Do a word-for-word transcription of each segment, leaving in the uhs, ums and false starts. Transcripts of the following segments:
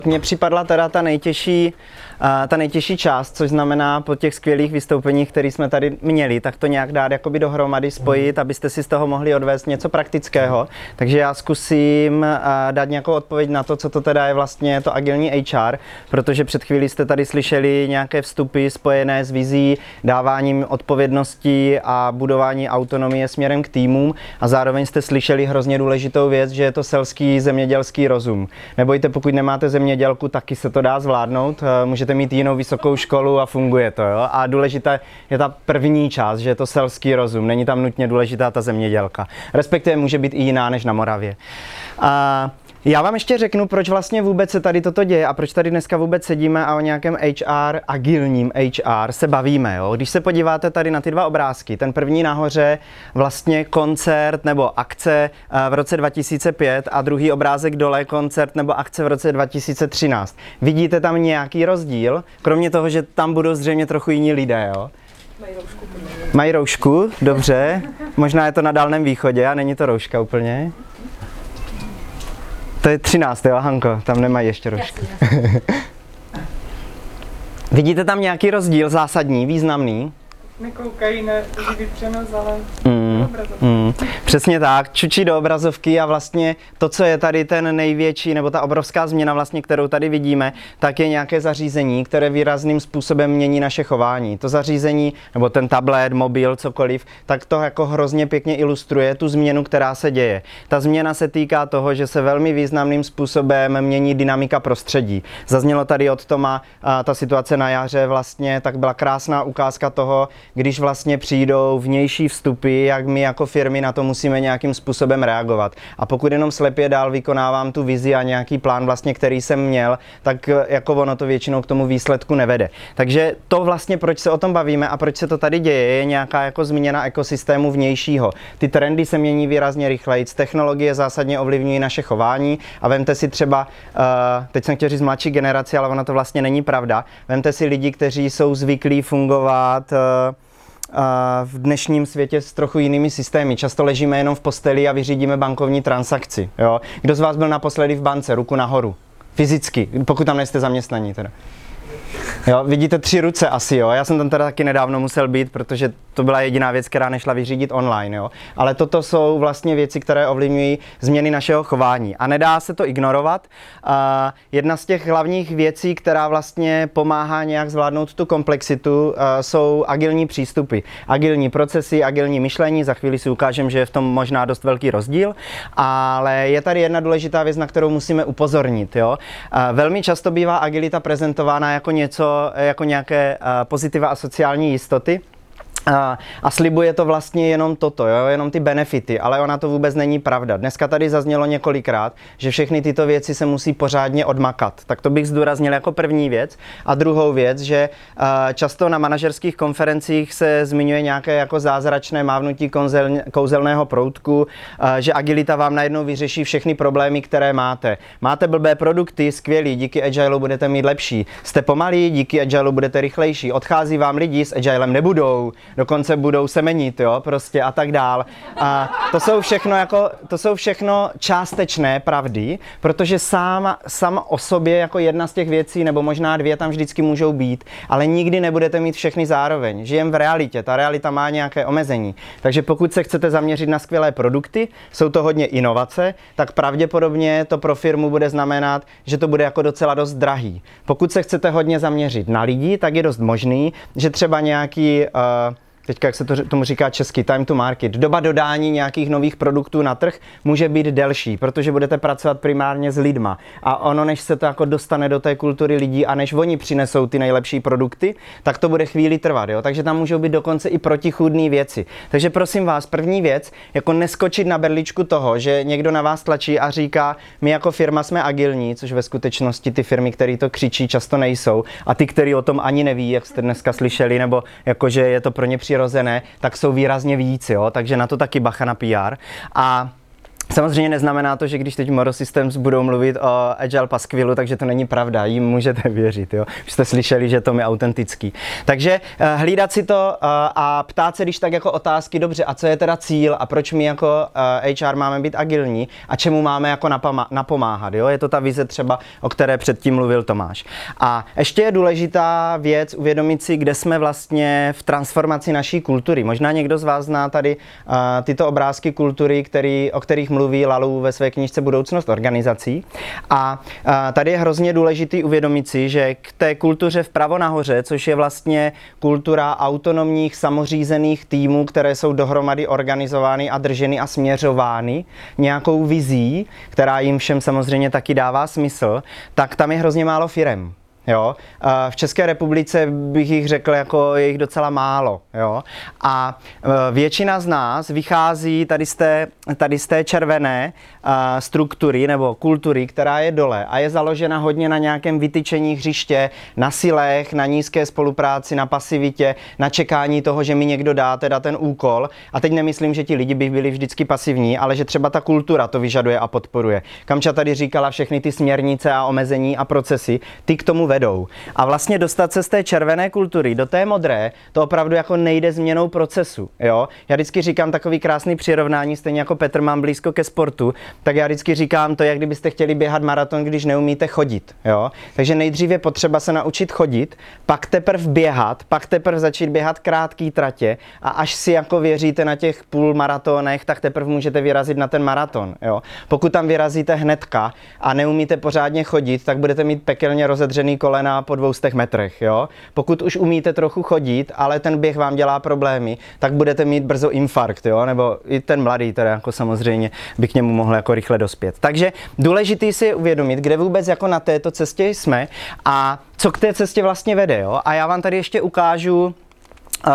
Mně připadla teda ta nejtěžší, uh, ta nejtěžší část, což znamená po těch skvělých vystoupeních, které jsme tady měli, tak to nějak dát jakoby dohromady, spojit, abyste si z toho mohli odvést něco praktického. Takže já zkusím uh, dát nějakou odpověď na to, co to teda je vlastně to agilní H R, protože před chvílí jste tady slyšeli nějaké vstupy spojené s vizí, dáváním odpovědností a budování autonomie směrem k týmům a zároveň jste slyšeli hrozně důležitou věc, že je to selský zemědělský rozum. Nebojte, pokud nemáte zemědělku, taky se to dá zvládnout. Můžete mít jinou vysokou školu a funguje to. Jo? A důležitá je ta první část, že je to selský rozum. Není tam nutně důležitá ta zemědělka. Respektive může být i jiná než na Moravě. A já vám ještě řeknu, proč vlastně vůbec se tady toto děje a proč tady dneska vůbec sedíme a o nějakém H R, agilním H R se bavíme. Jo? Když se podíváte tady na ty dva obrázky, ten první nahoře vlastně koncert nebo akce v roce dva tisíce pět a druhý obrázek dole koncert nebo akce v roce dva tisíce třináct. Vidíte tam nějaký rozdíl? Kromě toho, že tam budou zřejmě trochu jiní lidé, jo? Mají roušku. Mají roušku, dobře. Možná je to na Dálném východě a není to rouška úplně. To je třináct, jo, Hanko, tam nemají ještě roušku. Vidíte tam nějaký rozdíl zásadní, významný? Nekoukají na živý přenos, ale mm, mm, přesně tak, čučí do obrazovky a vlastně to, co je tady ten největší, nebo ta obrovská změna vlastně, kterou tady vidíme, tak je nějaké zařízení, které výrazným způsobem mění naše chování. To zařízení, nebo ten tablet, mobil, cokoliv, tak to jako hrozně pěkně ilustruje tu změnu, která se děje. Ta změna se týká toho, že se velmi významným způsobem mění dynamika prostředí. Zaznělo tady od Toma a ta situace na jaře vlastně, tak byla krásná ukázka toho, když vlastně přijdou vnější vstupy, jak my jako firmy na to musíme nějakým způsobem reagovat. A pokud jenom slepě dál vykonávám tu vizi a nějaký plán vlastně, který jsem měl, tak jako ono to většinou k tomu výsledku nevede. Takže to vlastně, proč se o tom bavíme a proč se to tady děje, je nějaká jako změna ekosystému vnějšího. Ty trendy se mění výrazně rychleji, technologie zásadně ovlivňují naše chování a vemte si třeba, uh, teď jsem chtěl říct mladší generaci, ale ono to vlastně není pravda, vemte si lidi, kteří jsou zvyklí fungovat uh, v dnešním světě s trochu jinými systémy. Často ležíme jenom v posteli a vyřídíme bankovní transakci. Jo? Kdo z vás byl naposledy v bance? Ruku nahoru. Fyzicky, pokud tam nejste zaměstnaní teda. Jo, vidíte tři ruce asi, jo. Já jsem tam teda taky nedávno musel být, protože to byla jediná věc, která nešla vyřídit online, jo. Ale toto jsou vlastně věci, které ovlivňují změny našeho chování a nedá se to ignorovat. Uh, jedna z těch hlavních věcí, která vlastně pomáhá nějak zvládnout tu komplexitu, uh, jsou agilní přístupy. Agilní procesy, agilní myšlení, za chvíli si ukážem, že je v tom možná dost velký rozdíl, ale je tady jedna důležitá věc, na kterou musíme upozornit, jo. Uh, velmi často bývá agilita prezentována jako něco, jako nějaké uh, pozitiva a sociální jistoty. A, a slibuje to vlastně jenom toto, jo? Jenom ty benefity, ale ona to vůbec není pravda. Dneska tady zaznělo několikrát, že všechny tyto věci se musí pořádně odmakat. Tak to bych zdůraznil jako první věc. A druhou věc, že uh, často na manažerských konferencích se zmiňuje nějaké jako zázračné mávnutí kouzel, kouzelného proutku, uh, že agilita vám najednou vyřeší všechny problémy, které máte. Máte blbé produkty, skvělý, díky Agilu budete mít lepší. Jste pomalí, díky Agilu budete rychlejší. Odchází vám lidi, s Agilem nebudou. Dokonce budou semenit, jo, prostě a tak dál. A to jsou všechno jako, to jsou všechno částečné pravdy, protože sám, sám o sobě jako jedna z těch věcí, nebo možná dvě tam vždycky můžou být, ale nikdy nebudete mít všechny zároveň. Žijem v realitě, ta realita má nějaké omezení. Takže pokud se chcete zaměřit na skvělé produkty, jsou to hodně inovace, tak pravděpodobně to pro firmu bude znamenat, že to bude jako docela dost drahý. Pokud se chcete hodně zaměřit na lidi, tak je dost možný, že třeba nějaký uh, teďka, jak se to, tomu říká česky, time to market, doba dodání nějakých nových produktů na trh může být delší, protože budete pracovat primárně s lidma. A ono, než se to jako dostane do té kultury lidí a než oni přinesou ty nejlepší produkty, tak to bude chvíli trvat, jo? Takže tam můžou být dokonce i protichůdné věci. Takže prosím vás, první věc, jako neskočit na berličku toho, že někdo na vás tlačí a říká, my jako firma jsme agilní, což ve skutečnosti ty firmy, které to křičí, často nejsou. A ty, který o tom ani neví, jak jste dneska slyšeli, nebo jakože je to pro ně přirozené, tak jsou výrazně víc, jo? Takže na to taky bacha na P R. A Samozřejmě neznamená to, že když teď Moro Systems budou mluvit o Agile Paskvilu, takže to není pravda, jim můžete věřit, jo. Už jste slyšeli, že to je autentický. Takže uh, hlídat si to uh, a ptát se když tak jako otázky, dobře, a co je teda cíl a proč my jako uh, H R máme být agilní a čemu máme jako napama- napomáhat, jo. Je to ta vize třeba, o které předtím mluvil Tomáš. A ještě je důležitá věc uvědomit si, kde jsme vlastně v transformaci naší kultury. Možná někdo z vás zná tady uh, tyto obrázky kultury, který, o kterých mluví Lalu ve své knížce Budoucnost organizací. A, a tady je hrozně důležitý uvědomit si, že k té kultuře vpravo nahoře, což je vlastně kultura autonomních, samořízených týmů, které jsou dohromady organizovány a drženy a směřovány nějakou vizí, která jim všem samozřejmě taky dává smysl, tak tam je hrozně málo firem. Jo? V České republice bych jich řekl, jako je jich docela málo. Jo? A většina z nás vychází tady z té, tady z té červené struktury nebo kultury, která je dole a je založena hodně na nějakém vytyčení hřiště, na silech, na nízké spolupráci, na pasivitě, na čekání toho, že mi někdo dá teda ten úkol. A teď nemyslím, že ti lidi by byli vždycky pasivní, ale že třeba ta kultura to vyžaduje a podporuje. Kamča tady říkala všechny ty směrnice a omezení a procesy, ty k tomu vedou. A vlastně dostat se z té červené kultury do té modré, to opravdu jako nejde změnou procesu, jo. Já vždycky říkám takový krásný přirovnání, stejně jako Petr mám blízko ke sportu, tak já vždycky říkám to, jak kdybyste chtěli běhat maraton, když neumíte chodit, jo. Takže nejdřív je potřeba se naučit chodit, pak teprve běhat, pak teprve začít běhat krátký tratě a až si jako věříte na těch půl maratonech, tak teprve můžete vyrazit na ten maraton, jo. Pokud tam vyrazíte hnedka a neumíte pořádně chodit, tak budete mít pekelně rozedřený kolena po dvoustech metrech, jo. Pokud už umíte trochu chodit, ale ten běh vám dělá problémy, tak budete mít brzo infarkt, jo, nebo i ten mladý teda jako samozřejmě by k němu mohl jako rychle dospět. Takže důležitý si je uvědomit, kde vůbec jako na této cestě jsme a co k té cestě vlastně vede, jo. A já vám tady ještě ukážu uh,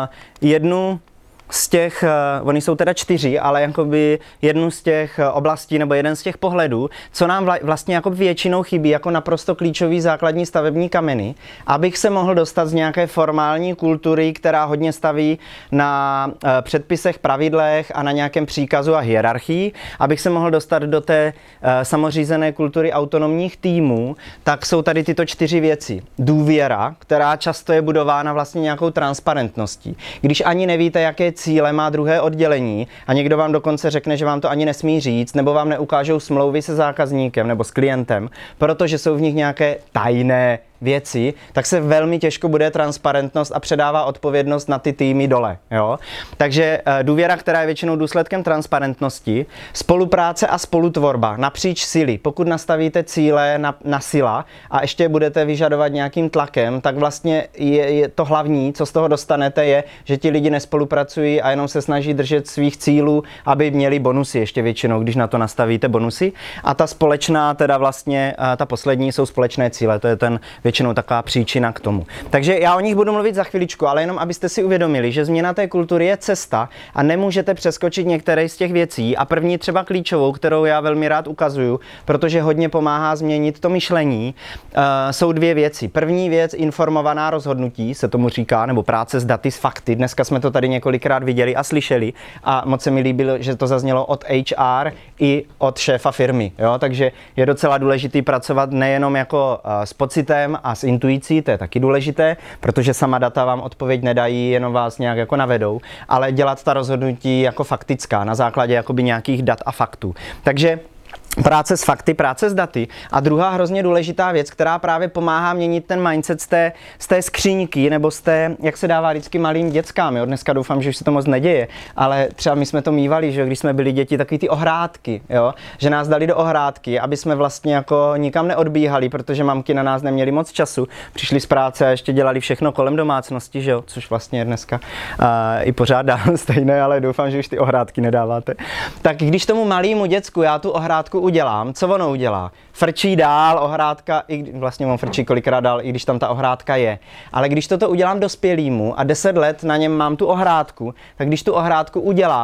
jednu z těch, uh, oni jsou teda čtyři, ale jakoby jednu z těch uh, oblastí nebo jeden z těch pohledů, co nám vla, vlastně jako většinou chybí jako naprosto klíčový základní stavební kameny, abych se mohl dostat z nějaké formální kultury, která hodně staví na uh, předpisech, pravidlech a na nějakém příkazu a hierarchii, abych se mohl dostat do té uh, samořízené kultury autonomních týmů, tak jsou tady tyto čtyři věci. Důvěra, která často je budována vlastně nějakou transparentností. Když ani nevíte, jaké cíle má druhé oddělení a někdo vám dokonce řekne, že vám to ani nesmí říct, nebo vám neukážou smlouvy se zákazníkem nebo s klientem, protože jsou v nich nějaké tajné věci, tak se velmi těžko bude transparentnost a předává odpovědnost na ty týmy dole. Jo? Takže důvěra, která je většinou důsledkem transparentnosti, spolupráce a spolutvorba napříč síly. Pokud nastavíte cíle na, na sila a ještě budete vyžadovat nějakým tlakem, tak vlastně je, je to hlavní, co z toho dostanete, je, že ti lidi nespolupracují a jenom se snaží držet svých cílů, aby měli bonusy ještě většinou, když na to nastavíte bonusy. A ta společná, teda vlastně ta poslední jsou společné cíle, to je ten většinou taková příčina k tomu. Takže já o nich budu mluvit za chviličku, ale jenom abyste si uvědomili, že změna té kultury je cesta a nemůžete přeskočit některé z těch věcí. A první třeba klíčovou, kterou já velmi rád ukazuju, protože hodně pomáhá změnit to myšlení, uh, jsou dvě věci. První věc, informovaná rozhodnutí, se tomu říká, nebo práce s daty, s fakty. Dneska jsme to tady několikrát viděli a slyšeli a moc se mi líbilo, že to zaznělo od H R i od šéfa firmy. Jo? Takže je docela důležitý pracovat nejenom jako uh, s pocitem a s intuicí, to je taky důležité, protože sama data vám odpověď nedají, jenom vás nějak jako navedou, ale dělat ta rozhodnutí jako faktická, na základě jakoby nějakých dat a faktů. Takže práce s fakty, práce s daty. A druhá hrozně důležitá věc, která právě pomáhá měnit ten mindset z té, z té skříňky, nebo z té, jak se dává vždycky malým dětskám. Jo? Dneska doufám, že už se to moc neděje, ale třeba my jsme to mívali, že když jsme byli děti, takový ty ohrádky, jo? Že nás dali do ohrádky, aby jsme vlastně jako nikam neodbíhali, protože mamky na nás neměly moc času. Přišli z práce a ještě dělali všechno kolem domácnosti, že jo? Což vlastně je dneska uh, i pořád dál stejné, ale doufám, že už ty ohrádky nedáváte. Tak když tomu malému děcku já tu ohrádku udělám, co ono udělá? Frčí dál, ohrádka, i vlastně on frčí kolikrát dál, i když tam ta ohrádka je. Ale když toto udělám dospělýmu a deset let na něm mám tu ohrádku, tak když tu ohrádku udělám,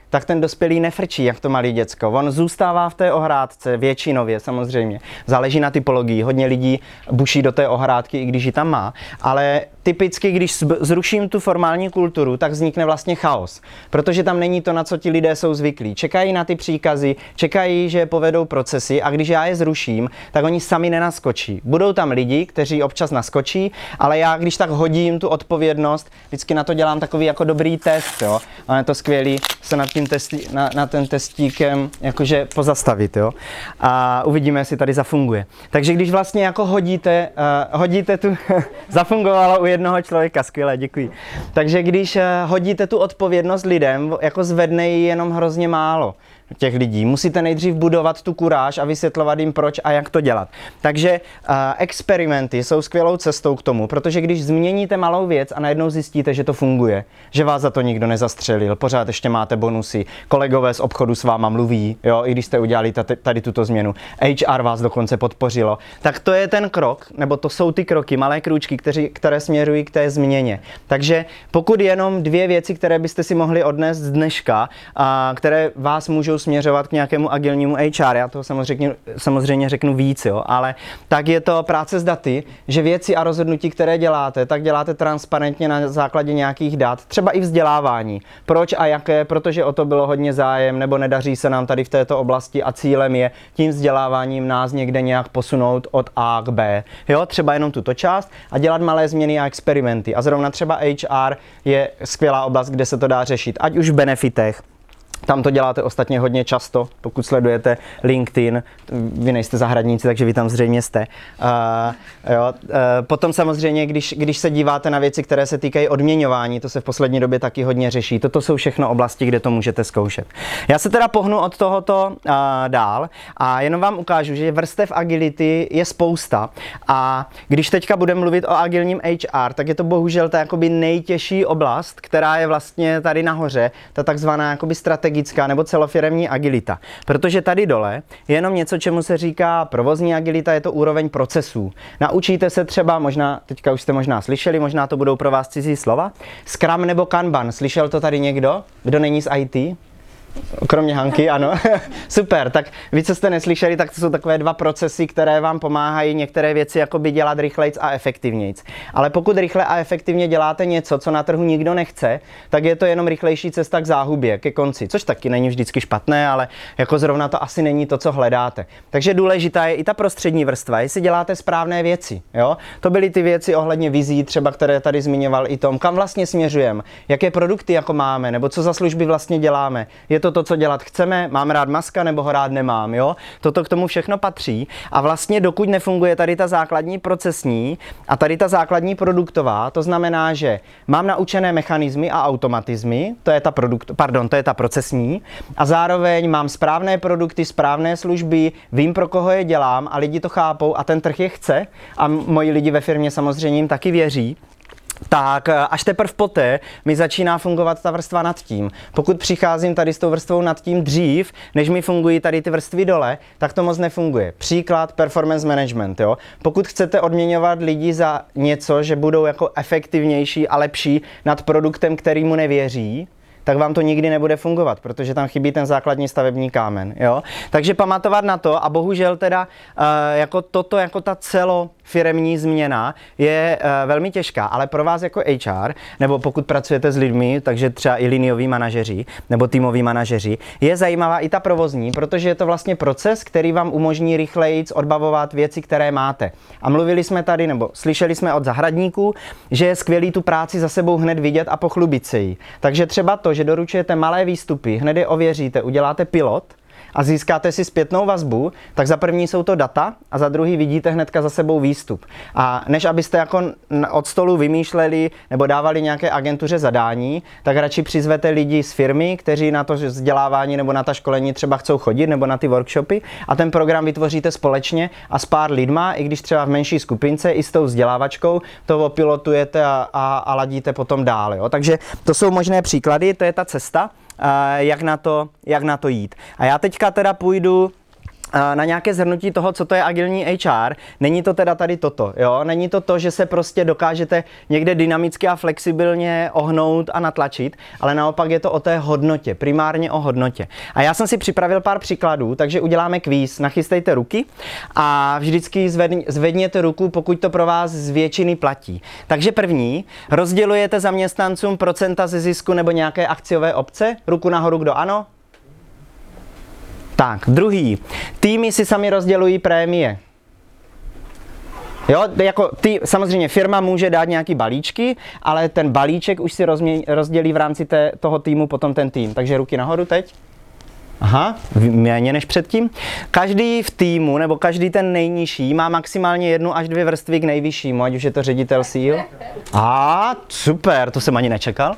tak ten dospělý nefrčí, jak to malý děcko. On zůstává v té ohrádce, většinově samozřejmě. Záleží na typologii. Hodně lidí buší do té ohrádky, i když ji tam má. Ale typicky, když zruším tu formální kulturu, tak vznikne vlastně chaos. Protože tam není to, na co ti lidé jsou zvyklí. Čekají na ty příkazy, čekají, že povedou procesy a když já je zruším, tak oni sami nenaskočí. Budou tam lidi, kteří občas naskočí, ale já, když tak hodím tu odpovědnost, vždycky na to dělám takový jako dobrý test, jo. A je to skvělý se nad tím testí, na, na ten testíkem jakože pozastavit, jo. A uvidíme, jestli tady zafunguje. Takže když vlastně jako hodíte, uh, hodíte tu, zafungovalo u jednoho člověka, skvěle, děkuji. Takže když uh, hodíte tu odpovědnost lidem, jako zvedne ji jenom hrozně málo těch lidí. Musíte nejdřív budovat tu kuráž a vysvětlovat jim proč a jak to dělat. Takže uh, experimenty jsou skvělou cestou k tomu, protože když změníte malou věc a najednou zjistíte, že to funguje, že vás za to nikdo nezastřelil, pořád ještě máte bonusy, kolegové z obchodu s váma mluví, jo, i když jste udělali tady, tady tuto změnu, H R vás dokonce podpořilo, tak to je ten krok, nebo to jsou ty kroky, malé krůčky, kteří, které směrují k té změně. Takže pokud jenom dvě věci, které byste si mohli odnést z dneška, a které vás můžou směřovat k nějakému agilnímu H R, já toho samozřejmě, samozřejmě řeknu víc, jo, ale tak je to práce s daty, že věci a rozhodnutí, které děláte, tak děláte transparentně na základě nějakých dat, třeba i vzdělávání. Proč a jaké? Protože o to bylo hodně zájem, nebo nedaří se nám tady v této oblasti a cílem je tím vzděláváním nás někde nějak posunout od A k B. Jo, třeba jenom tuto část a dělat malé změny a experimenty. A zrovna třeba H R je skvělá oblast, kde se to dá řešit, ať už v benefitech. Tam to děláte ostatně hodně často, pokud sledujete LinkedIn, vy nejste zahradníci, takže vy tam zřejmě jste. Uh, jo. Uh, potom samozřejmě, když, když se díváte na věci, které se týkají odměňování, to se v poslední době taky hodně řeší. Toto jsou všechno oblasti, kde to můžete zkoušet. Já se teda pohnu od tohoto uh, dál a jenom vám ukážu, že vrstev agility je spousta a když teďka budeme mluvit o agilním H R, tak je to bohužel ta jakoby nejtěžší oblast, která je vlastně tady nahoře, ta takzvaná jakoby strategie nebo celofiremní agilita. Protože tady dole je jenom něco, čemu se říká provozní agilita, je to úroveň procesů. Naučíte se třeba, možná, teďka už jste možná slyšeli, možná to budou pro vás cizí slova, Scrum nebo Kanban. Slyšel to tady někdo? Kdo není z I T? Kromě Hanky, ano. Super, tak vy, co jste neslyšeli, tak to jsou takové dva procesy, které vám pomáhají některé věci jakoby dělat rychlejc a efektivnějc. Ale pokud rychle a efektivně děláte něco, co na trhu nikdo nechce, tak je to jenom rychlejší cesta k záhubě, ke konci, což taky není vždycky špatné, ale jako zrovna to asi není to, co hledáte. Takže důležitá je i ta prostřední vrstva, jestli děláte správné věci, jo? To byly ty věci ohledně vizí, třeba které tady zmiňoval i Tom, kam vlastně směřujeme, jaké produkty jako máme, nebo co za služby vlastně děláme. Je to to, co dělat chceme, mám rád Muska nebo ho rád nemám, jo? Toto k tomu všechno patří a vlastně dokud nefunguje tady ta základní procesní a tady ta základní produktová, to znamená, že mám naučené mechanismy a automatizmy, to je ta produkt, pardon, to je ta procesní a zároveň mám správné produkty, správné služby, vím, pro koho je dělám a lidi to chápou a ten trh je chce a moji lidi ve firmě samozřejmě jim taky věří. Tak až teprve poté mi začíná fungovat ta vrstva nad tím. Pokud přicházím tady s tou vrstvou nad tím dřív, než mi fungují tady ty vrstvy dole, tak to moc nefunguje. Příklad performance management, jo. Pokud chcete odměňovat lidi za něco, že budou jako efektivnější a lepší nad produktem, který mu nevěří, tak vám to nikdy nebude fungovat, protože tam chybí ten základní stavební kámen, jo. Takže pamatovat na to a bohužel teda uh, jako toto, jako ta celofiremní změna je uh, velmi těžká, ale pro vás jako H R, nebo pokud pracujete s lidmi, takže třeba i linioví manažeři, nebo týmoví manažeři, je zajímavá i ta provozní, protože je to vlastně proces, který vám umožní rychleji odbavovat věci, které máte. A mluvili jsme tady, nebo slyšeli jsme od zahradníků, že je skvělý tu práci za sebou hned vidět a pochlubit se jí. Takže třeba to, že doručujete malé výstupy, hned je ověříte, uděláte pilot a získáte si zpětnou vazbu, tak za první jsou to data a za druhý vidíte hnedka za sebou výstup. A než abyste jako od stolu vymýšleli nebo dávali nějaké agentuře zadání, tak radši přizvete lidi z firmy, kteří na to vzdělávání nebo na ta školení třeba chcou chodit nebo na ty workshopy a ten program vytvoříte společně a s pár lidma, i když třeba v menší skupince, i s tou vzdělávačkou, to opilotujete a, a, a ladíte potom dál. Jo? Takže to jsou možné příklady, to je ta cesta, jak na to, jak na to jít. A já teďka teda půjdu na nějaké zhrnutí toho, co to je agilní H R. Není to teda tady toto, jo? Není to to, že se prostě dokážete někde dynamicky a flexibilně ohnout a natlačit, ale naopak je to o té hodnotě, primárně o hodnotě. A já jsem si připravil pár příkladů, takže uděláme kvíz. Nachystejte ruky a vždycky zvedněte ruku, pokud to pro vás z většiny platí. Takže první, rozdělujete zaměstnancům procenta ze zisku nebo nějaké akciové opce? Ruku nahoru, kdo ano? Tak, druhý. Týmy si sami rozdělují prémie. Jo, jako ty, samozřejmě firma může dát nějaký balíčky, ale ten balíček už si rozmě, rozdělí v rámci té, toho týmu potom ten tým. Takže ruky nahoru teď. Aha, méně než předtím. Každý v týmu, nebo každý ten nejnižší, má maximálně jednu až dvě vrstvy k nejvyššímu, ať už je to ředitel síl. A super, to jsem ani nečekal.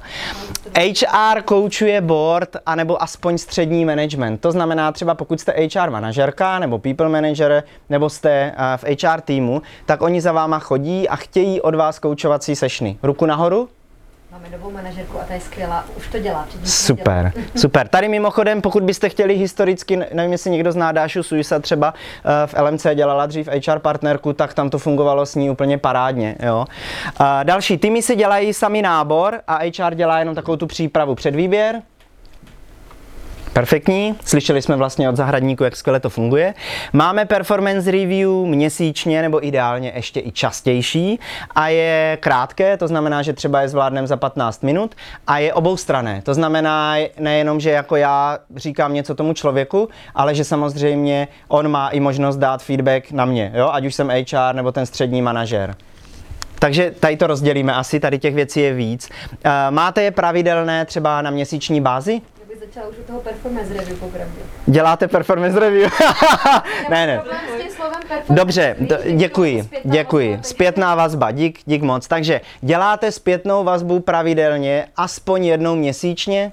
H R koučuje board, anebo aspoň střední management. To znamená třeba pokud jste H R manažerka, nebo people manager, nebo jste v H R týmu, tak oni za váma chodí a chtějí od vás koučovací sešny. Ruku nahoru. Máme novou manažerku a ta je skvělá, už to dělá. Super, super. Tady mimochodem, pokud byste chtěli historicky, nevím, jestli někdo zná Dášu Suisa, třeba v L M C dělala dřív H R partnerku, tak tam to fungovalo s ní úplně parádně. Jo. Další, týmy si dělají sami nábor a H R dělá jenom takovou tu přípravu před výběr. Perfektní, slyšeli jsme vlastně od zahradníku, jak skvěle to funguje. Máme performance review měsíčně nebo ideálně ještě i častější a je krátké, to znamená, že třeba je zvládneme za patnáct minut a je oboustranné. To znamená nejenom, že jako já říkám něco tomu člověku, ale že samozřejmě on má i možnost dát feedback na mě, jo? Ať už jsem H R nebo ten střední manažer. Takže tady to rozdělíme asi, tady těch věcí je víc. Máte je pravidelné třeba na měsíční bázi? Začala už u toho performance review popravdě. Děláte performance review? ne, ne. Dobře, d- děkuji, děkuji. Zpětná vazba, dík, dík moc. Takže děláte zpětnou vazbu pravidelně, aspoň jednou měsíčně?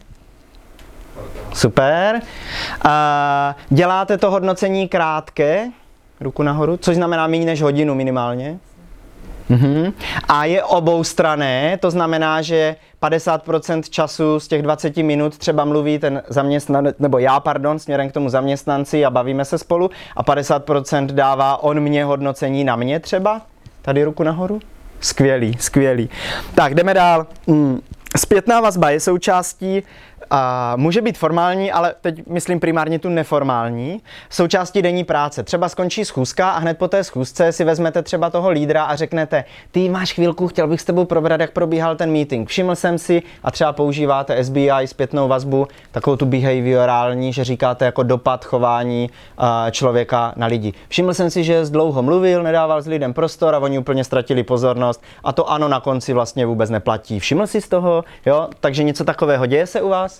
Super. Uh, děláte to hodnocení krátké? Ruku nahoru, což znamená méně než hodinu minimálně. Uhum. A je oboustranné, to znamená, že padesát procent času z těch dvacet minut třeba mluví ten zaměstnanec, nebo já, pardon, směrem k tomu zaměstnanci a bavíme se spolu a padesát procent dává on mě hodnocení na mě třeba. Tady ruku nahoru. Skvělý, skvělý. Tak, jdeme dál. Hmm. Zpětná vazba je součástí, a může být formální, ale teď myslím primárně tu neformální, součástí denní práce. Třeba skončí schůzka a hned po té schůzce si vezmete třeba toho lídra a řeknete, ty máš chvílku, chtěl bych s tebou probrat, jak probíhal ten meeting. Všiml jsem si a třeba používáte S B I, zpětnou vazbu, takovou tu behaviorální, že říkáte jako dopad chování uh, člověka na lidi. Všiml jsem si, že dlouho mluvil, nedával s lidem prostor a oni úplně ztratili pozornost a to ano na konci vlastně vůbec neplatí. Všiml si z toho, jo? Takže něco takového děje se u vás?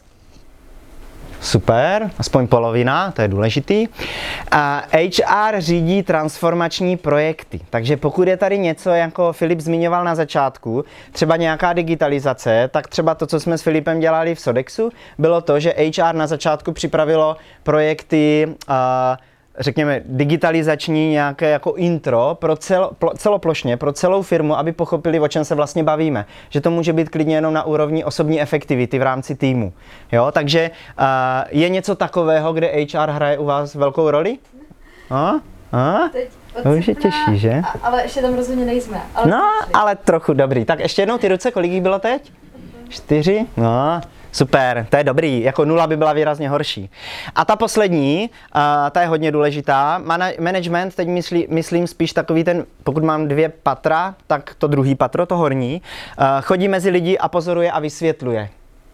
Super, aspoň polovina, to je důležitý. A H R řídí transformační projekty, takže pokud je tady něco, jako Filip zmiňoval na začátku, třeba nějaká digitalizace, tak třeba to, co jsme s Filipem dělali v Sodexu, bylo to, že H R na začátku připravilo projekty, uh, řekněme, digitalizační nějaké jako intro pro cel, plo, celoplošně, pro celou firmu, aby pochopili, o čem se vlastně bavíme. Že to může být klidně jenom na úrovni osobní efektivity v rámci týmu. Jo, takže uh, je něco takového, kde H R hraje u vás velkou roli? A? A? To už je těžší, že? A, ale ještě tam rozhodně nejsme. Ale no, ale trochu dobrý. Tak ještě jednou ty ruce, kolik jich bylo teď? Čtyři? No. Super, to je dobrý, jako nula by byla výrazně horší. A ta poslední, uh, ta je hodně důležitá. Mana- management, teď myslí, myslím spíš takový ten, pokud mám dvě patra, tak to druhý patro, to horní, uh, chodí mezi lidi a pozoruje a vysvětluje.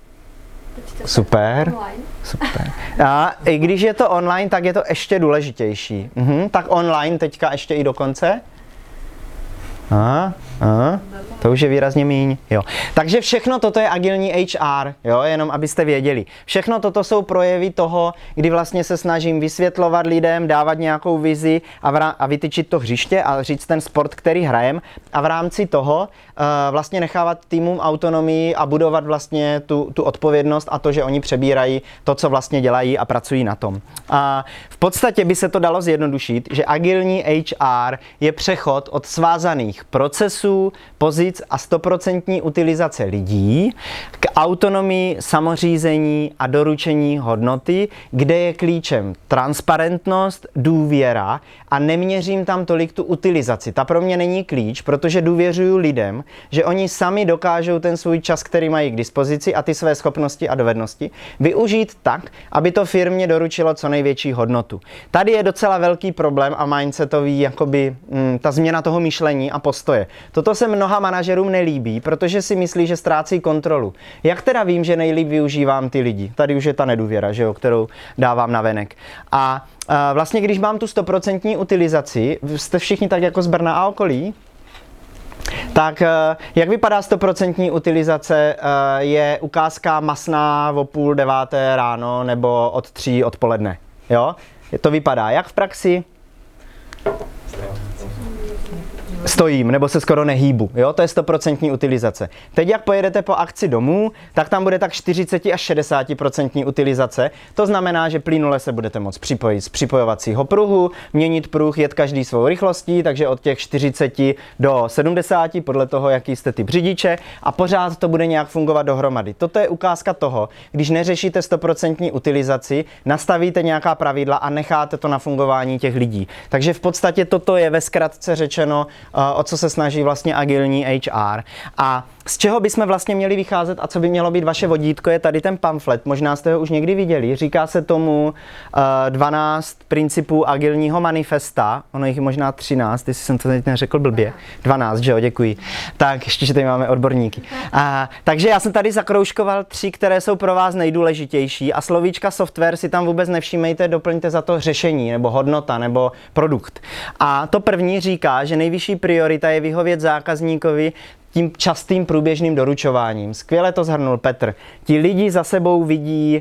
Super, super. A i když je to online, tak je to ještě důležitější. Mhm, tak online teďka ještě i dokonce. Aha, aha, to už je výrazně míň, jo. Takže všechno toto je agilní H R, jo, jenom abyste věděli. Všechno toto jsou projevy toho, kdy vlastně se snažím vysvětlovat lidem, dávat nějakou vizi a, vrá- a vytyčit to hřiště a říct ten sport, který hrajem a v rámci toho uh, vlastně nechávat týmům autonomii a budovat vlastně tu, tu odpovědnost a to, že oni přebírají to, co vlastně dělají a pracují na tom. A v podstatě by se to dalo zjednodušit, že agilní H R je přechod od svázaných procesů, pozic investic a stoprocentní utilizace lidí k autonomii, samořízení a doručení hodnoty, kde je klíčem transparentnost, důvěra a neměřím tam tolik tu utilizaci. Ta pro mě není klíč, protože důvěřuju lidem, že oni sami dokážou ten svůj čas, který mají k dispozici a ty své schopnosti a dovednosti využít tak, aby to firmě doručilo co největší hodnotu. Tady je docela velký problém a mindsetový, jakoby mm, ta změna toho myšlení a postoje. Toto se mnoha manažerům nelíbí, protože si myslí, že ztrácí kontrolu. Jak teda vím, že nejlíp využívám ty lidi? Tady už je ta nedůvěra, že jo, kterou dávám na venek. A a vlastně, když mám tu stoprocentní utilizaci, jste všichni tak jako z Brna a okolí, tak jak vypadá stoprocentní utilizace? Je ukázka masná o půl deváté ráno nebo od tří odpoledne. Jo? To vypadá jak v praxi? Stojím, nebo se skoro nehýbu, jo, to je stoprocentní utilizace. Teď jak pojedete po akci domů, tak tam bude tak čtyřicet až šedesát procent utilizace, to znamená, že plynule se budete moct připojit z připojovacího pruhu, měnit pruh, jet každý svou rychlostí, takže od těch čtyřicet do sedmdesáti, podle toho, jaký jste typ řidiče, a pořád to bude nějak fungovat dohromady. Toto je ukázka toho, když neřešíte stoprocentní utilizaci, nastavíte nějaká pravidla a necháte to na fungování těch lidí. Takže v podstatě toto je ve zkratce řečeno, o co se snaží vlastně agilní H R. A z čeho bychom vlastně měli vycházet a co by mělo být vaše vodítko, je tady ten pamflet. Možná jste ho už někdy viděli. Říká se tomu dvanáct principů agilního manifesta. Ono jich je možná třináct, jestli jsem to teď neřekl blbě. dvanáct, že jo, děkuji. Tak, ještě, že tady máme odborníky. A, takže já jsem tady zakroužkoval tři, které jsou pro vás nejdůležitější a slovíčka software si tam vůbec nevšímejte, doplňte za to řešení nebo hodnota nebo produkt. A to první říká, že nejvyšší priorita je vyhovět zákazníkovi tím častým průběžným doručováním. Skvěle to shrnul Petr. Ti lidi za sebou vidí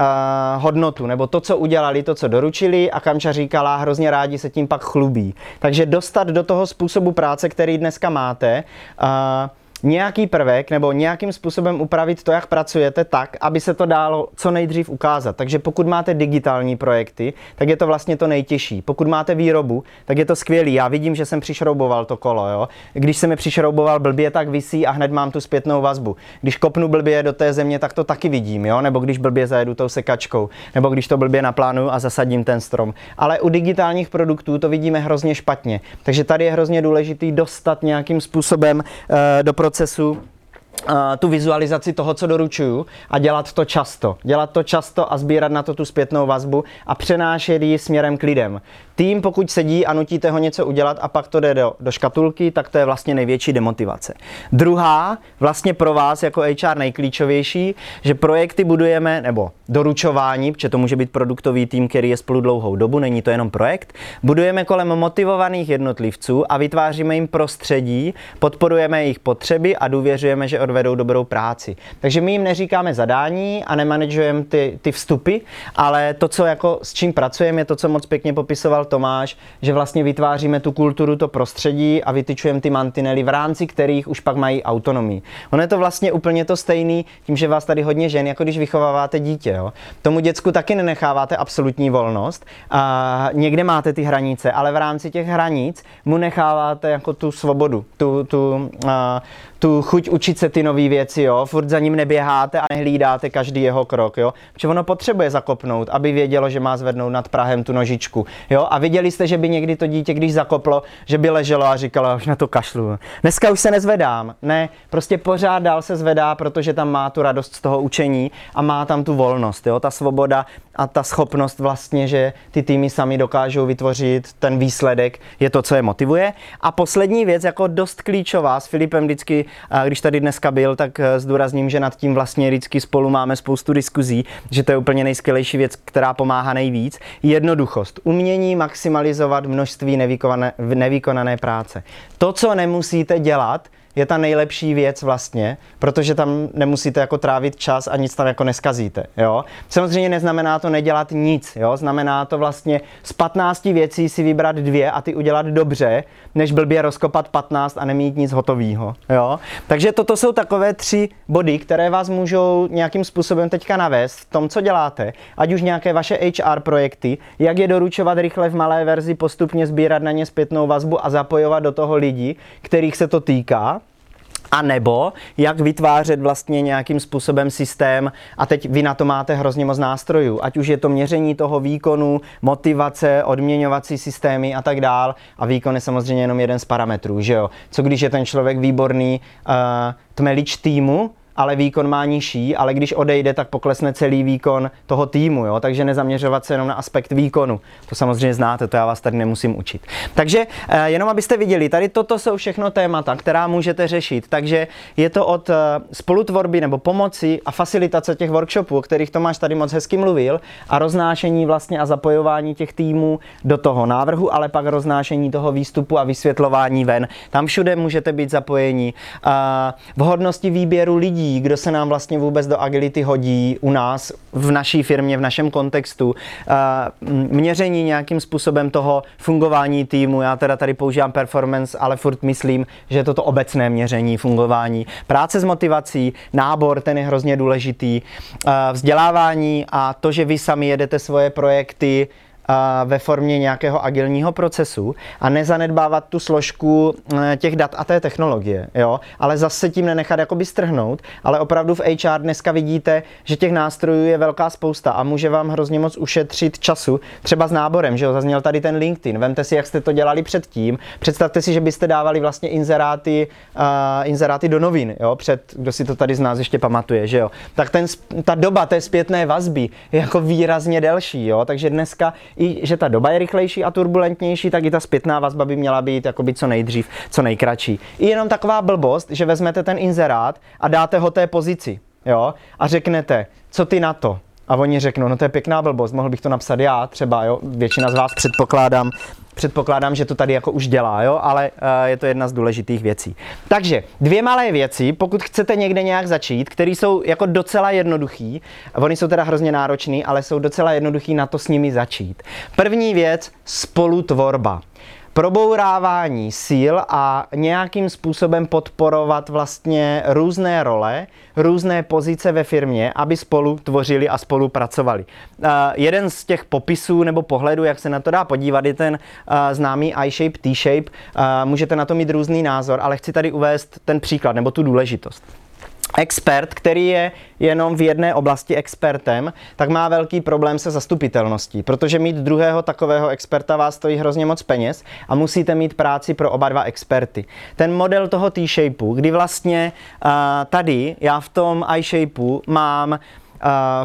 uh, hodnotu, nebo to, co udělali, to, co doručili, a Kamča říkala, hrozně rádi se tím pak chlubí. Takže dostat do toho způsobu práce, který dneska máte, uh, nějaký prvek nebo nějakým způsobem upravit to, jak pracujete, tak, aby se to dalo co nejdřív ukázat. Takže pokud máte digitální projekty, tak je to vlastně to nejtěžší. Pokud máte výrobu, tak je to skvělý. Já vidím, že jsem přišrouboval to kolo, jo. Když jsem je přišrouboval blbě, tak visí a hned mám tu zpětnou vazbu. Když kopnu blbě do té země, tak to taky vidím, jo, nebo když blbě zajedu tou sekačkou, nebo když to blbě naplánuju a zasadím ten strom. Ale u digitálních produktů to vidíme hrozně špatně. Takže tady je hrozně důležitý dostat nějakým způsobem uh, do procesu uh, tu vizualizaci toho, co doručuju, a dělat to často. Dělat to často a sbírat na to tu zpětnou vazbu a přenášet ji směrem k lidem. Tým, pokud sedí a nutíte ho něco udělat a pak to jde do, do škatulky, tak to je vlastně největší demotivace. Druhá, vlastně pro vás jako H R nejklíčovější, že projekty budujeme, nebo doručování, protože to může být produktový tým, který je spolu dlouhou dobu, není to jenom projekt, budujeme kolem motivovaných jednotlivců a vytváříme jim prostředí, podporujeme jejich potřeby a důvěřujeme, že odvedou dobrou práci. Takže my jim neříkáme zadání a nemanažujeme ty, ty vstupy, ale to, co jako s čím pracujeme, je to, co moc pěkně popisoval Tomáš, že vlastně vytváříme tu kulturu, to prostředí a vytyčujeme ty mantinely, v rámci kterých už pak mají autonomii. Ono je to vlastně úplně to stejný, tím, že vás tady hodně žen, jako když vychováváte dítě. Jo. Tomu děcku taky nenecháváte absolutní volnost. A někde máte ty hranice, ale v rámci těch hranic mu necháváte jako tu svobodu, tu, tu, a, tu chuť učit se ty nové věci, jo. Furt za ním neběháte a nehlídáte každý jeho krok, jo. Protože ono potřebuje zakopnout, aby vědělo, že má zvednout nad prahem tu nožičku, jo. A viděli jste, že by někdy to dítě, když zakoplo, že by leželo a říkalo, už na to kašlu. Dneska už se nezvedám. Ne, prostě pořád dál se zvedá, protože tam má tu radost z toho učení a má tam tu volnost, jo. Ta svoboda a ta schopnost vlastně, že ty týmy sami dokážou vytvořit ten výsledek, je to, co je motivuje. A poslední věc, jako dost klíčová, s Filipem vždycky, když tady dneska byl, tak zdůrazním, že nad tím vlastně vždycky spolu máme spoustu diskuzí, že to je úplně nejskvělejší věc, která pomáhá nejvíc. Jednoduchost. Umění maximalizovat množství nevykonané, nevykonané práce. To, co nemusíte dělat, je ta nejlepší věc vlastně, protože tam nemusíte jako trávit čas a nic tam jako neskazíte, jo. Samozřejmě neznamená to nedělat nic, jo. Znamená to vlastně z patnácti věcí si vybrat dvě a ty udělat dobře, než blbě rozkopat patnáct a nemít nic hotovýho, jo. Takže toto jsou takové tři body, které vás můžou nějakým způsobem teďka navést v tom, co děláte, ať už nějaké vaše H R projekty, jak je doručovat rychle v malé verzi, postupně sbírat na ně zpětnou vazbu a zapojovat do toho lidi, kterých se to týká. A nebo jak vytvářet vlastně nějakým způsobem systém a teď vy na to máte hrozně moc nástrojů, ať už je to měření toho výkonu, motivace, odměňovací systémy a tak dál a výkon je samozřejmě jenom jeden z parametrů, že jo. Co když je ten člověk výborný uh, tmelič týmu, ale výkon má nižší, ale když odejde, tak poklesne celý výkon toho týmu, jo? Takže nezaměřovat se jenom na aspekt výkonu. To samozřejmě znáte, to já vás tady nemusím učit. Takže eh, jenom abyste viděli, tady toto jsou všechno témata, která můžete řešit. Takže je to od eh, spolutvorby nebo pomoci a facilitace těch workshopů, o kterých Tomáš tady moc hezky mluvil, a roznášení vlastně a zapojování těch týmů do toho návrhu, ale pak roznášení toho výstupu a vysvětlování ven. Tam všude můžete být zapojení. Eh, vhodnosti výběru lidí, kdo se nám vlastně vůbec do agility hodí u nás, v naší firmě, v našem kontextu. Měření nějakým způsobem toho fungování týmu. Já teda tady používám performance, ale furt myslím, že je to to obecné měření fungování. Práce s motivací, nábor, ten je hrozně důležitý. Vzdělávání a to, že vy sami jedete svoje projekty ve formě nějakého agilního procesu a nezanedbávat tu složku těch dat a té technologie, jo? Ale zase tím nenechat jakoby strhnout, ale opravdu v H R dneska vidíte, že těch nástrojů je velká spousta a může vám hrozně moc ušetřit času, třeba s náborem, že jo, zazněl tady ten LinkedIn, vemte si, jak jste to dělali předtím, představte si, že byste dávali vlastně inzeráty, uh, inzeráty do novin, jo, před, kdo si to tady z nás ještě pamatuje, že jo, tak ten, ta doba té zpětné vazby je jako výrazně delší, jo, takže dneska i že ta doba je rychlejší a turbulentnější, tak i ta zpětná vazba by měla být jakoby co nejdřív, co nejkratší. I jenom taková blbost, že vezmete ten inzerát a dáte ho té pozici, jo, a řeknete, co ty na to? A oni řeknou, no to je pěkná blbost, mohl bych to napsat já třeba, jo, většina z vás předpokládám, předpokládám, že to tady jako už dělá, jo, ale uh, je to jedna z důležitých věcí. Takže dvě malé věci, pokud chcete někde nějak začít, které jsou jako docela jednoduchý, oni jsou teda hrozně náročný, ale jsou docela jednoduchý na to s nimi začít. První věc, spolutvorba. Probourávání síl a nějakým způsobem podporovat vlastně různé role, různé pozice ve firmě, aby spolu tvořili a spolupracovali. Uh, jeden z těch popisů nebo pohledů, jak se na to dá podívat, je ten uh, známý I-shape, T-shape. Uh, můžete na to mít různý názor, ale chci tady uvést ten příklad nebo tu důležitost. Expert, který je jenom v jedné oblasti expertem, tak má velký problém se zastupitelností, protože mít druhého takového experta vás stojí hrozně moc peněz a musíte mít práci pro oba dva experty. Ten model toho T-shapeu, kdy vlastně uh, tady já v tom I-shapeu mám Uh,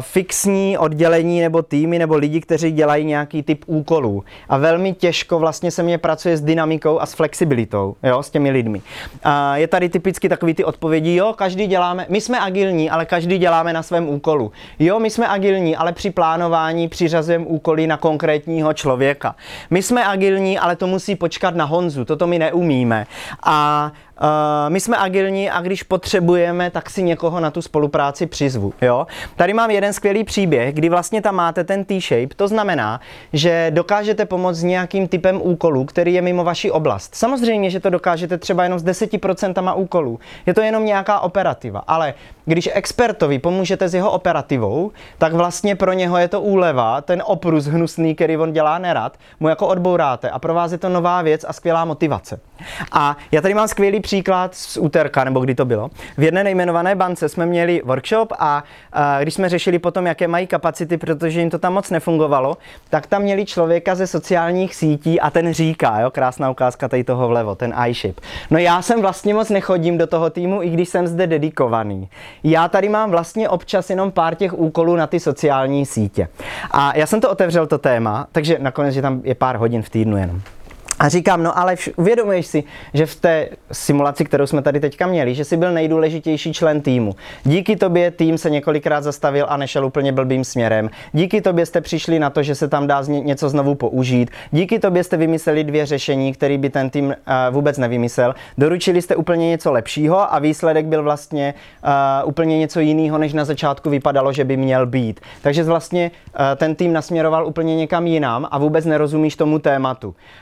fixní oddělení nebo týmy nebo lidi, kteří dělají nějaký typ úkolů. A velmi těžko vlastně se mě pracuje s dynamikou a s flexibilitou, jo, s těmi lidmi. Uh, je tady typicky takový ty odpovědi, jo, každý děláme, my jsme agilní, ale každý děláme na svém úkolu. Jo, my jsme agilní, ale při plánování přiřazujeme úkoly na konkrétního člověka. My jsme agilní, ale to musí počkat na Honzu, toto my neumíme. A Uh, my jsme agilní a když potřebujeme, tak si někoho na tu spolupráci přizvu, jo. Tady mám jeden skvělý příběh, kdy vlastně tam máte ten T-shape, to znamená, že dokážete pomoct s nějakým typem úkolů, který je mimo vaši oblast. Samozřejmě, že to dokážete třeba jenom s deseti procenty úkolů. Je to jenom nějaká operativa, ale když expertovi pomůžete s jeho operativou, tak vlastně pro něho je to úleva, ten oprus hnusný, který on dělá nerad, mu jako odbouráte a pro vás je to nová věc a skvělá motivace. A já tady mám skvělý příklad z úterka, nebo kdy to bylo. V jedné nejmenované bance jsme měli workshop a, a když jsme řešili potom, jaké mají kapacity, protože jim to tam moc nefungovalo, tak tam měli člověka ze sociálních sítí a ten říká, jo, krásná ukázka tady toho vlevo, ten I-shape. No já jsem vlastně moc nechodím do toho týmu, i když jsem zde dedikovaný. Já tady mám vlastně občas jenom pár těch úkolů na ty sociální sítě. A já jsem to otevřel to téma, takže nakonec, že tam je pár hodin v týdnu jenom. A říkám, no ale vš- uvědomuješ si, že v té simulaci, kterou jsme tady teďka měli, že jsi byl nejdůležitější člen týmu. Díky tobě tým se několikrát zastavil a nešel úplně blbým směrem. Díky tobě jste přišli na to, že se tam dá z- něco znovu použít. Díky tobě jste vymysleli dvě řešení, které by ten tým uh, vůbec nevymyslel. Doručili jste úplně něco lepšího a výsledek byl vlastně uh, úplně něco jiného, než na začátku vypadalo, že by měl být. Takže vlastně uh, ten tým nasměroval úplně někam jinam a vůbec nerozumíš tomu tématu. A jeho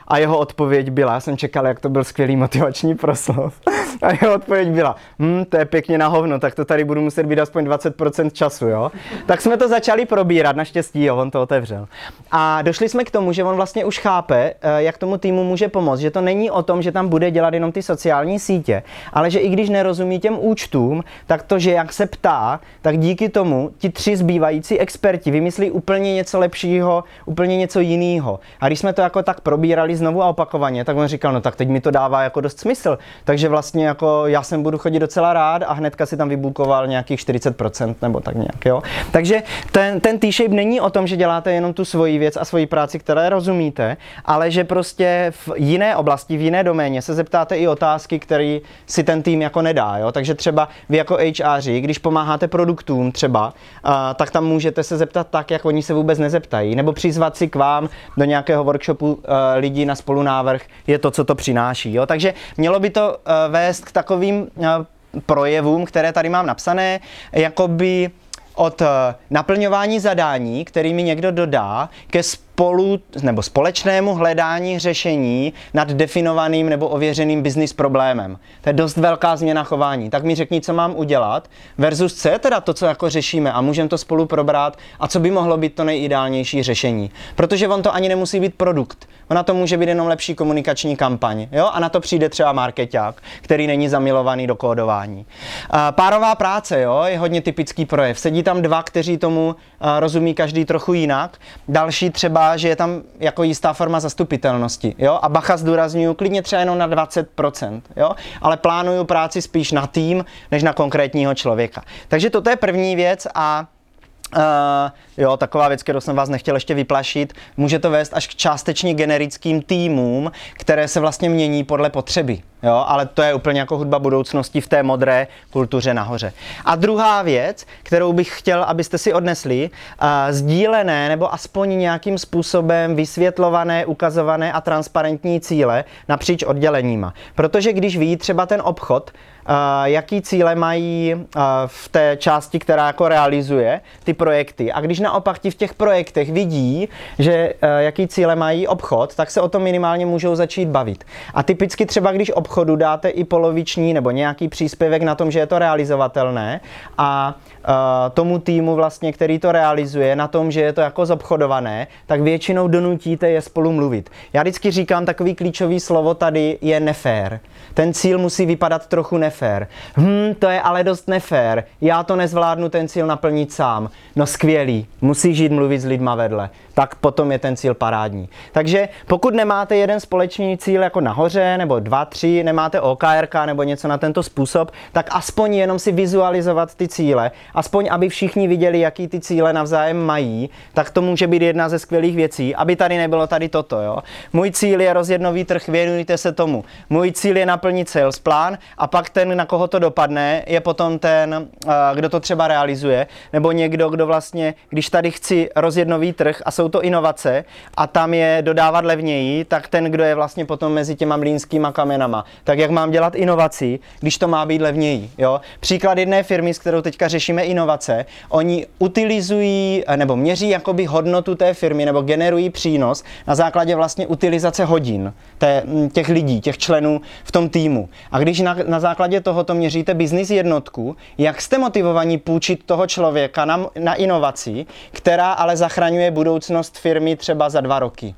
odpověď byla, já jsem čekal, jak to byl skvělý motivační proslov. A jeho odpověď byla, hm, to je pěkně na hovno, tak to tady budu muset být aspoň dvacet procent času, jo. Tak jsme to začali probírat, naštěstí, jo, on to otevřel. A došli jsme k tomu, že on vlastně už chápe, jak tomu týmu může pomoct, že to není o tom, že tam bude dělat jenom ty sociální sítě, ale že i když nerozumí těm účtům, tak to, že jak se ptá, tak díky tomu ti tři zbývající experti vymyslí úplně něco lepšího, úplně něco jiného. A když jsme to jako tak probírali znovu a opakovaně, tak on říkal, no tak teď mi to dává jako dost smysl. Takže vlastně jako já sem budu chodit docela rád a hnedka si tam vybukoval nějakých čtyřicet procent nebo tak nějak, jo. Takže ten, ten T-shape není o tom, že děláte jenom tu svoji věc a svoji práci, které rozumíte, ale že prostě v jiné oblasti, v jiné doméně se zeptáte i otázky, které si ten tým jako nedá, jo. Takže třeba vy jako H R, když pomáháte produktům třeba, uh, tak tam můžete se zeptat tak, jak oni se vůbec nezeptají, nebo přizvat si k vám do nějakého workshopu uh, lidi na spolunávrh, je to, co to přináší, jo. Takže mělo by to uh, vést k takovým uh, projevům, které tady mám napsané, jakoby od uh, naplňování zadání, který mi někdo dodá, ke spolu nebo společnému hledání řešení nad definovaným nebo ověřeným business problémem. To je dost velká změna chování. Tak mi řekni, co mám udělat versus co je teda to, co jako řešíme a můžeme to spolu probrat a co by mohlo být to nejideálnější řešení. Protože on to ani nemusí být produkt. Ona to může být jenom lepší komunikační kampaň. Jo? A na to přijde třeba markeťák, který není zamilovaný do kódování. Uh, párová práce, jo, je hodně typický projev. Sedí tam dva, kteří tomu uh, rozumí každý trochu jinak. Další třeba, že je tam jako jistá forma zastupitelnosti, jo? A bacha, zdůrazňuju, klidně třeba jenom na dvacet procent, jo? Ale plánuju práci spíš na tým, než na konkrétního člověka. Takže toto je první věc a Uh, jo, taková věc, kterou jsem vás nechtěl ještě vyplašit, může to vést až k částečně generickým týmům, které se vlastně mění podle potřeby, jo, ale to je úplně jako hudba budoucnosti v té modré kultuře nahoře. A druhá věc, kterou bych chtěl, abyste si odnesli, uh, sdílené nebo aspoň nějakým způsobem vysvětlované, ukazované a transparentní cíle napříč odděleníma. Protože když ví třeba ten obchod, Uh, jaký cíle mají uh, v té části, která jako realizuje ty projekty. A když naopak ti v těch projektech vidí, že uh, jaký cíle mají obchod, tak se o tom minimálně můžou začít bavit. A typicky třeba, když obchodu dáte i poloviční nebo nějaký příspěvek na tom, že je to realizovatelné a uh, tomu týmu vlastně, který to realizuje, na tom, že je to jako zobchodované, tak většinou donutíte je spolu mluvit. Já vždycky říkám, takový klíčový slovo tady je nefér. Ten cíl musí vypadat trochu nefér. Hm, to je ale dost nefér. Já to nezvládnu ten cíl naplnit sám. No skvělý, musíš jít mluvit s lidma vedle. Tak potom je ten cíl parádní. Takže pokud nemáte jeden společný cíl jako nahoře, nebo dva, tři, nemáte O K R K nebo něco na tento způsob, tak aspoň jenom si vizualizovat ty cíle, aspoň aby všichni viděli, jaký ty cíle navzájem mají, tak to může být jedna ze skvělých věcí, aby tady nebylo tady toto, jo. Můj cíl je rozjet nový trh, věnujte se tomu. Můj cíl je naplnit sales plán a pak ten, na koho to dopadne, je potom ten, kdo to třeba realizuje, nebo někdo, kdo vlastně, když tady chci rozjet nový trh a jsou to inovace a tam je dodávat levněji, tak ten, kdo je vlastně potom mezi těma mlýnskýma kamenama. Tak jak mám dělat inovaci, když to má být levněji, jo? Příklad jedné firmy, s kterou teďka řešíme inovace, oni utilizují nebo měří jakoby hodnotu té firmy nebo generují přínos na základě vlastně utilizace hodin té, těch lidí, těch členů v tom týmu. A když na, na základě tohoto měříte business jednotku, jak jste motivovaní půjčit toho člověka na, na inovaci, která ale zachraňuje budoucnost firmy třeba za dva roky?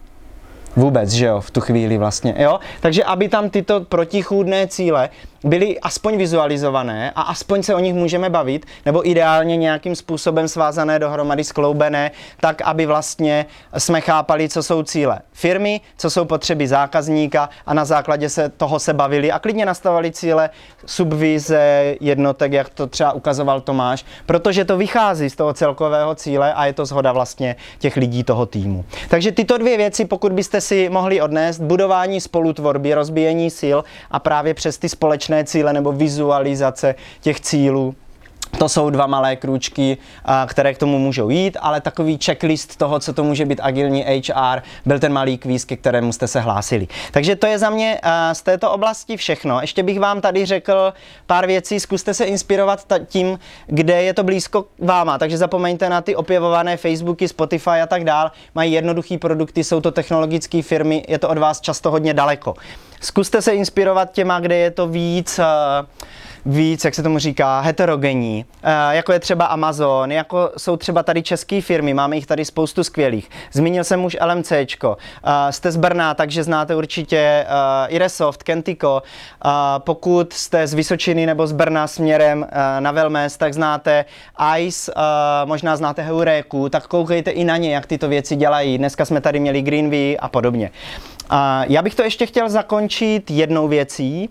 Vůbec, že jo, v tu chvíli vlastně, jo? Takže aby tam tyto protichůdné cíle byly aspoň vizualizované a aspoň se o nich můžeme bavit, nebo ideálně nějakým způsobem svázané dohromady, skloubené, tak aby vlastně jsme chápali, co jsou cíle firmy, co jsou potřeby zákazníka a na základě se toho se bavili a klidně nastavovali cíle subvize jednotek, jak to třeba ukazoval Tomáš, protože to vychází z toho celkového cíle a je to shoda vlastně těch lidí toho týmu. Takže tyto dvě věci, pokud byste si mohli odnést, budování spolutvorby, rozbíjení sil a právě přes ty společné cíle nebo vizualizace těch cílů To jsou dva malé krůčky, které k tomu můžou jít, ale takový checklist toho, co to může být agilní H R, byl ten malý kvíz, ke kterému jste se hlásili. Takže to je za mě z této oblasti všechno. Ještě bych vám tady řekl pár věcí, zkuste se inspirovat tím, kde je to blízko váma, takže zapomeňte na ty opěvované Facebooky, Spotify a tak dál. Mají jednoduché produkty, jsou to technologické firmy, je to od vás často hodně daleko. Zkuste se inspirovat těma, kde je to víc víc, jak se tomu říká, heterogenní, e, jako je třeba Amazon, jako jsou třeba tady české firmy, máme jich tady spoustu skvělých. Zmínil jsem už LMCčko, e, jste z Brna, takže znáte určitě e, Iresoft, Kentiko, e, pokud jste z Vysočiny nebo z Brna směrem e, na Velmes, tak znáte Ice, e, možná znáte Heuréku, tak koukejte i na ně, jak tyto věci dělají. Dneska jsme tady měli Greenvy a podobně. E, já bych to ještě chtěl zakončit jednou věcí,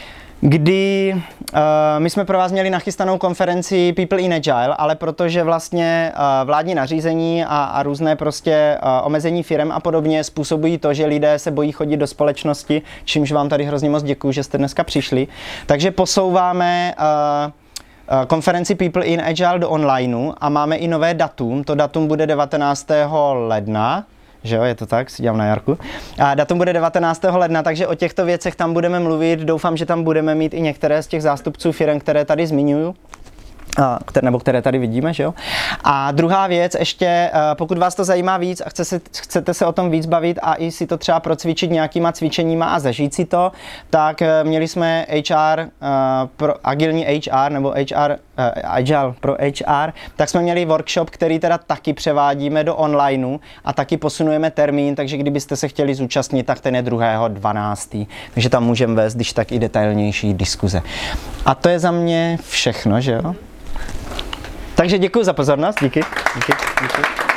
kdy uh, my jsme pro vás měli nachystanou konferenci People in Agile, ale protože vlastně uh, vládní nařízení a, a různé prostě uh, omezení firem a podobně způsobují to, že lidé se bojí chodit do společnosti, čímž vám tady hrozně moc děkuju, že jste dneska přišli. Takže posouváme uh, uh, konferenci People in Agile do onlineu a máme i nové datum. To datum bude devatenáctého ledna. Že jo, je to tak, si dělám na jarku. A datum bude devatenáctého ledna, takže o těchto věcech tam budeme mluvit. Doufám, že tam budeme mít i některé z těch zástupců firem, které tady zmiňuju. Které, nebo které tady vidíme, že jo? A druhá věc ještě, pokud vás to zajímá víc a chce se, chcete se o tom víc bavit a i si to třeba procvičit nějakýma cvičeníma a zažít si to, tak měli jsme H R, pro agilní H R nebo H R, Agile pro H R, tak jsme měli workshop, který teda taky převádíme do onlineu a taky posunujeme termín, takže kdybyste se chtěli zúčastnit, tak ten je druhého dvanáctého Takže tam můžeme vést, když tak i detailnější diskuze. A to je za mě všechno, že jo? Takže děkuji za pozornost, díky. díky, díky.